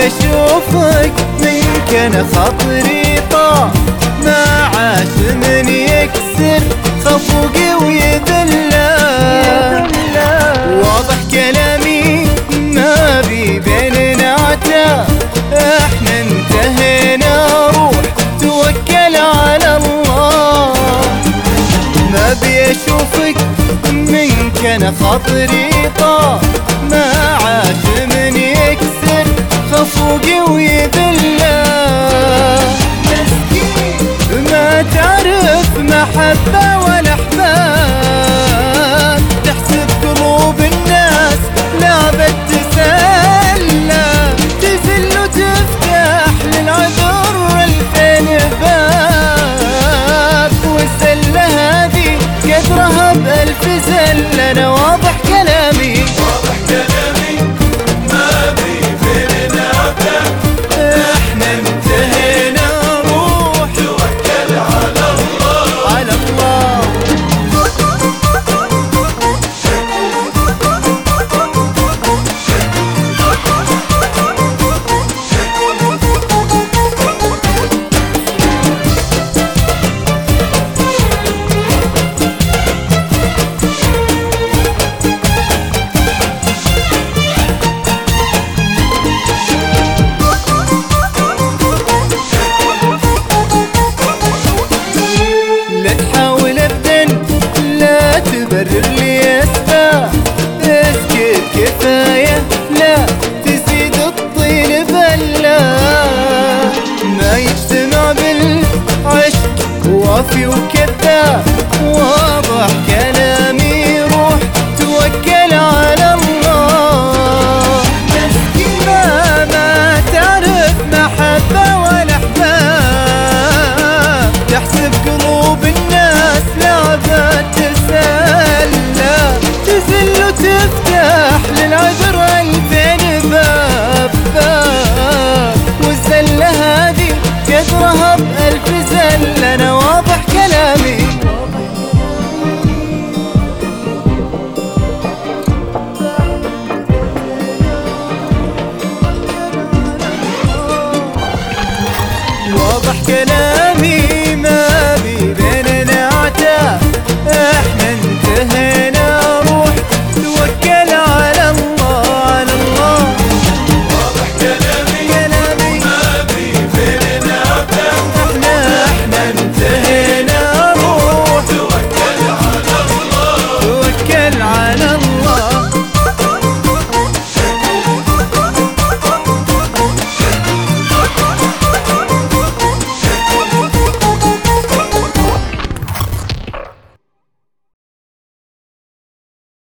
اشوفك منك انا خاطري طار، ما عاش من يكسر خفوقي ويذله. واضح كلامي ما بي بيننا عتاب، احنا انتهينا روح توكل على الله. ما بي اشوفك منك انا خاطري طار، ما عاش من يكسر خفوقي ويذله. ما تعرف محبة ولا احباب، تحسب قلوب الناس لعبة تسلى، تزل وتفتح للعذر 2000 باب، والزلة هذه قدرها ب1000 زلة. انا واضح كلامي ما بي بيننا عتاب، احنا انتهينا روح توكل على الله. لا تحاول ابدا لا تبرر لي